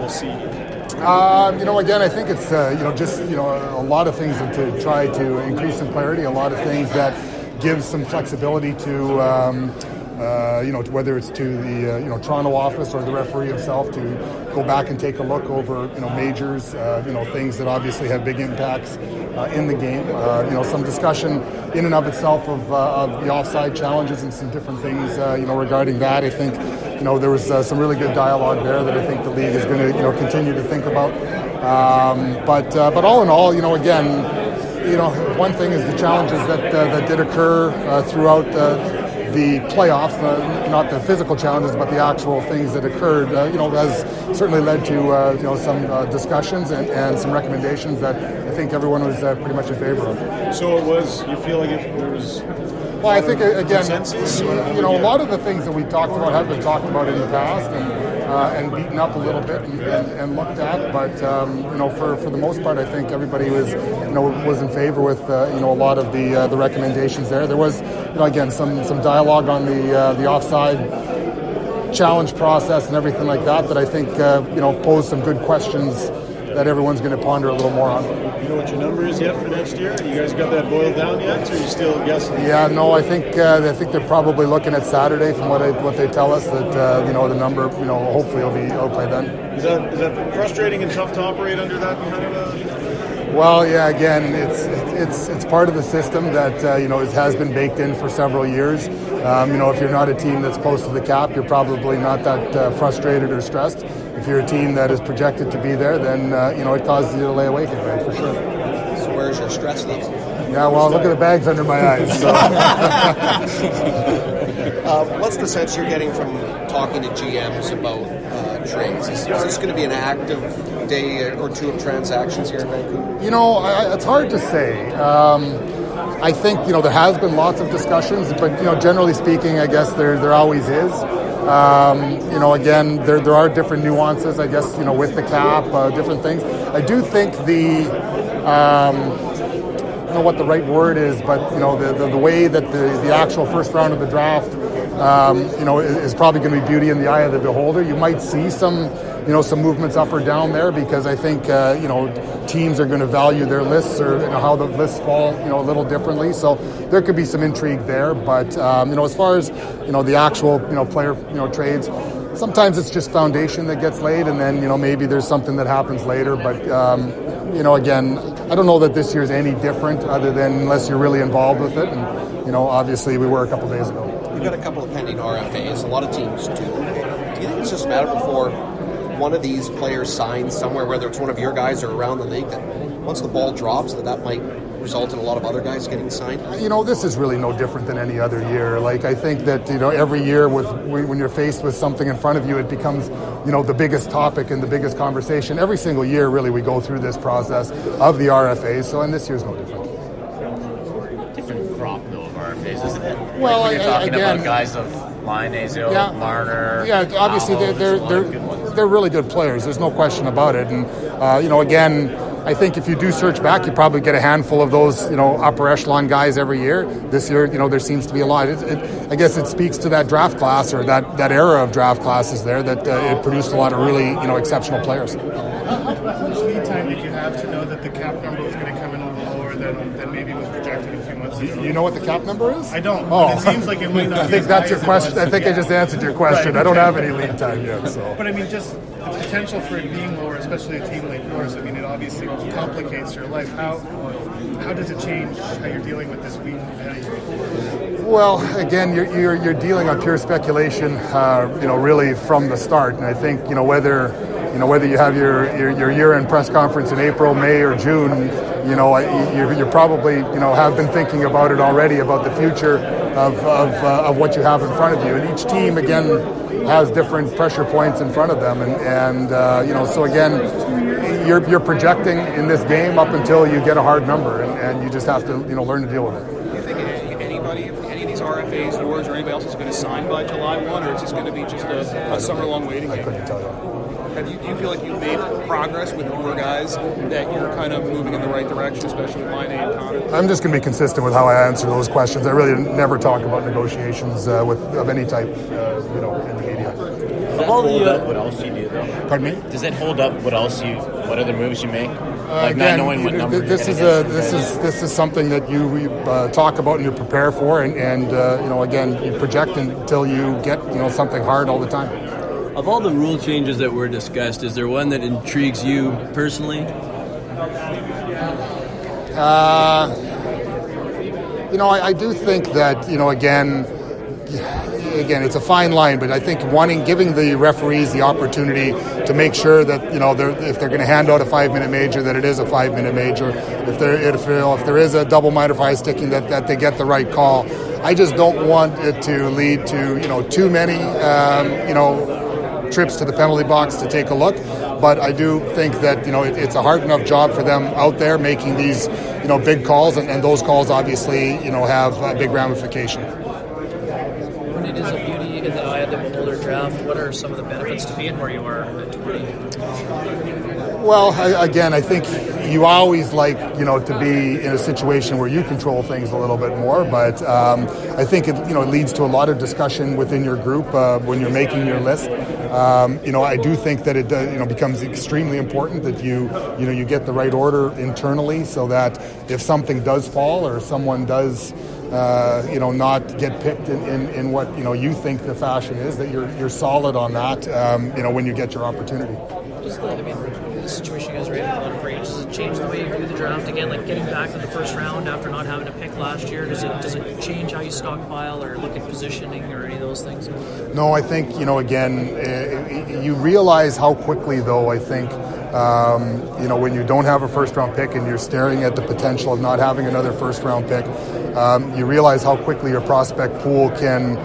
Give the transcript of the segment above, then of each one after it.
we'll see? Again, I think it's a lot of things to try to increase some clarity, a lot of things that give some flexibility to whether it's to the Toronto office or the referee himself to go back and take a look over majors, things that obviously have big impacts in the game. Some discussion in and of itself of the offside challenges and some different things regarding that. I think there was some really good dialogue there that I think the league is going to continue to think about. But all in all, again, one thing is the challenges that did occur throughout the playoffs, not the physical challenges, but the actual things that occurred, has certainly led to some discussions and some recommendations that I think everyone was pretty much in favor of. So it was. You feel like there was. Well, I think again, consensus? A lot of the things that we talked about have been talked about in the past and beaten up a little bit and looked at, but for the most part, I think everybody was in favor with a lot of the recommendations there. There was again some dialogue on the offside challenge process and everything like that I think posed some good questions that everyone's going to ponder a little more on. You know what your number is yet for next year? You guys got that boiled down yet, or are you still guessing? Yeah, no, I think they're probably looking at Saturday from what they tell us that the number hopefully will be outplayed then. Is that frustrating and tough to operate under that kind of a? Well, yeah, again, it's part of the system that has been baked in for several years. If you're not a team that's close to the cap, you're probably not that frustrated or stressed. If you're a team that is projected to be there, then it causes you to lay awake at night for sure. So where's your stress level? Yeah, well, look at the bags under my eyes. So. What's the sense you're getting from talking to GMs about trades? Is this going to be an active day or two of transactions here in Vancouver? It's hard to say. I think there has been lots of discussions, but generally speaking, I guess there always is. Again, there are different nuances, I guess, with the cap, different things. I do think I don't know what the right word is, but the way that the actual first round of the draft is probably going to be beauty in the eye of the beholder. You might see some movements up or down there because I think teams are going to value their lists or how the lists fall a little differently. So there could be some intrigue there. But as far as the actual player trades, sometimes it's just foundation that gets laid, and then maybe there's something that happens later. But again, I don't know that this year's any different, other than unless you're really involved with it. And obviously we were a couple days ago. You've got a couple of pending RFAs. A lot of teams do. Do you think it's just a matter before one of these players signs somewhere, whether it's one of your guys or around the league, that once the ball drops, that might result in a lot of other guys getting signed? This is really no different than any other year. Like, I think that, every year when you're faced with something in front of you, it becomes, the biggest topic and the biggest conversation. Every single year, really, we go through this process of the RFAs, and this year's no different. Different crop, though, of RFAs, isn't it? Well, when you're talking again, about guys of Line, Azio, Marner. Yeah, obviously they're really good players. There's no question about it. And again, I think if you do search back, you probably get a handful of those upper echelon guys every year. This year, there seems to be a lot. I guess it speaks to that draft class, or that era of draft classes there, that it produced a lot of really exceptional players. How much lead time did you have to know that the cap number was going to come in a little lower than maybe was projected a few months ago? You know what the cap number is? I don't. Oh, it seems like it might not. I think that's your question. I think I just answered your question. Right. I don't have any lead time yet. So. But I mean, just the potential for it being lower, especially a team like yours. I mean, it obviously complicates your life. How does it change how you're dealing with this week? Well, again, you're dealing on pure speculation, really from the start. And I think whether you have your year-end press conference in April, May, or June, you're probably have been thinking about it already, about the future of what you have in front of you. And each team, again, has different pressure points in front of them, and so again, you're projecting in this game up until you get a hard number, and you just have to learn to deal with it. Do you think any of these RFAs, yours or anybody else, is going to sign by July 1, or is this going to be just a summer-long waiting game? I couldn't tell you. Do you feel like you've made progress with your guys, that you're kind of moving in the right direction, especially with Line and Connor? I'm just going to be consistent with how I answer those questions. I really never talk about negotiations of any type, in the media. Does that hold up what else you do, though? Pardon me? Does it hold up what other moves you make? Like Again, not knowing what number this is something that you talk about and you prepare for, and again, you project until you get something hard all the time. Of all the rule changes that were discussed, is there one that intrigues you personally? I do think that again, it's a fine line, but I think giving the referees the opportunity to make sure that if they're going to hand out a 5-minute major, that it is a 5-minute major. If there is a double minor for high sticking, that they get the right call. I just don't want it to lead to too many trips to the penalty box to take a look. But I do think that it's a hard enough job for them out there making these big calls, and those calls obviously have a big ramification. When it is a beauty in the eye of the beholder draft, what are some of the benefits to being where you are at 20? Well, I think you always like to be in a situation where you control things a little bit more, but I think it leads to a lot of discussion within your group when you're making your list. I do think that it becomes extremely important that you get the right order internally, so that if something does fall or someone does not get picked in what you think the fashion is, that you're solid on that when you get your opportunity. The situation you guys are in, a lot of free agents, does it change the way you do the draft again? Like getting back to the first round after not having a pick last year, does it change how you stockpile or look at positioning or any of those things? No, I think you realize how quickly, though. I think when you don't have a first round pick and you're staring at the potential of not having another first round pick, you realize how quickly your prospect pool can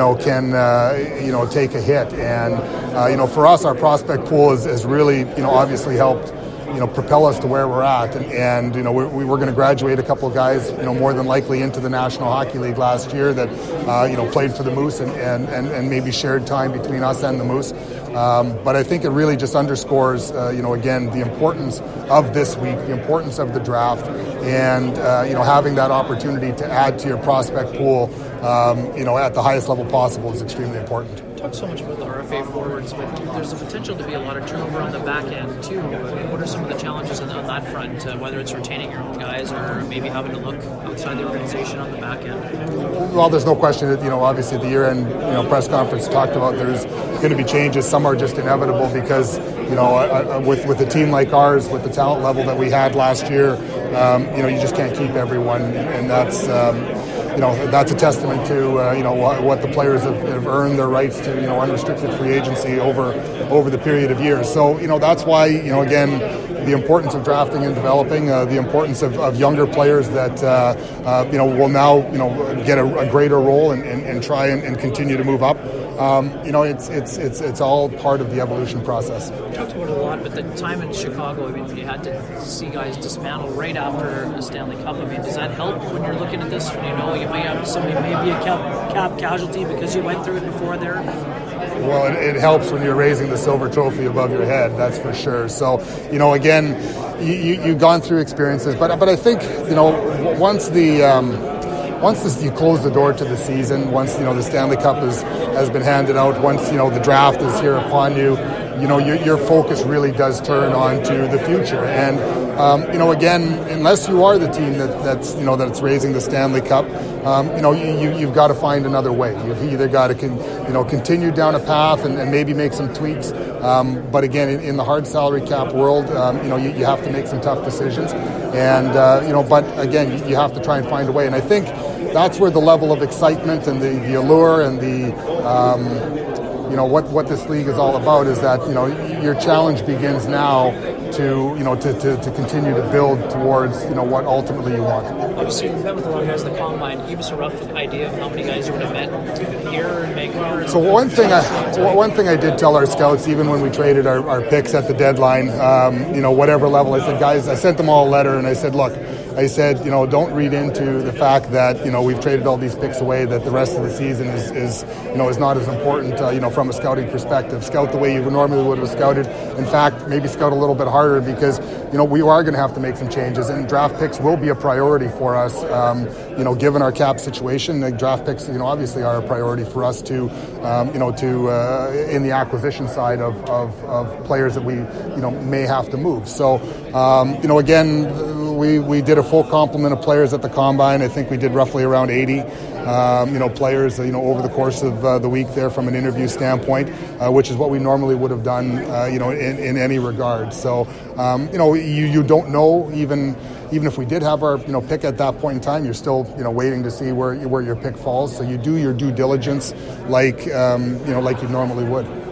take a hit. And for us, our prospect pool has really obviously helped propel us to where we're at, and we were going to graduate a couple of guys more than likely into the National Hockey League last year that played for the Moose and maybe shared time between us and the Moose. But I think it really just underscores again the importance of this week, the importance of the draft, and having that opportunity to add to your prospect pool at the highest level possible is extremely important. Talk so much about the RFA forwards, but there's the potential to be a lot of turnover on the back end too. I mean, what are some of the challenges on that front, whether it's retaining your own guys or maybe having to look outside the organization on the back end? Well, there's no question that obviously the year-end press conference talked about there's going to be changes. Some are just inevitable because with a team like ours, with the talent level that we had last year, you just can't keep everyone, and that's a testament to what the players have earned their rights to unrestricted free agency over the period of years. So that's why again the importance of drafting and developing, the importance of younger players that will now get a greater role and try and continue to move up. It's all part of the evolution process. We talked about it a lot, but the time in Chicago, I mean, you had to see guys dismantle right after the Stanley Cup. I mean, does that help when you're looking at this? When you might have somebody maybe a cap casualty because you went through it before there? Well, it helps when you're raising the silver trophy above your head, that's for sure. So, again, you've gone through experiences, but I think, once you close the door to the season, once the Stanley Cup has been handed out, once the draft is here upon you, your focus really does turn on to the future. And again, unless you are the team that's raising the Stanley Cup, you've got to find another way. You've either got to continue down a path and maybe make some tweaks. But again, in the hard salary cap world, you have to make some tough decisions. And but again, you have to try and find a way. And I think that's where the level of excitement and the allure and the what this league is all about is that your challenge begins now to continue to build towards what ultimately you want. Obviously, you've met with a lot of guys at the combine. Give us a rough idea of how many guys you would have met here in Vancouver. So one thing I did tell our scouts, even when we traded our picks at the deadline, whatever level, I said, guys, I sent them all a letter and I said, look, I said, don't read into the fact that, we've traded all these picks away, that the rest of the season is not as important, from a scouting perspective. Scout the way you normally would have scouted. In fact, maybe scout a little bit harder because, we are going to have to make some changes, and draft picks will be a priority for us. Given our cap situation, the draft picks, obviously are a priority for us to in the acquisition side of players that we, may have to move. So, again, we did a full complement of players at the Combine. I think we did roughly around 80, players, over the course of the week there from an interview standpoint, which is what we normally would have done, in any regard. So, you don't know, even if we did have our, pick at that point in time, you're still, waiting to see where your pick falls. So you do your due diligence like you normally would.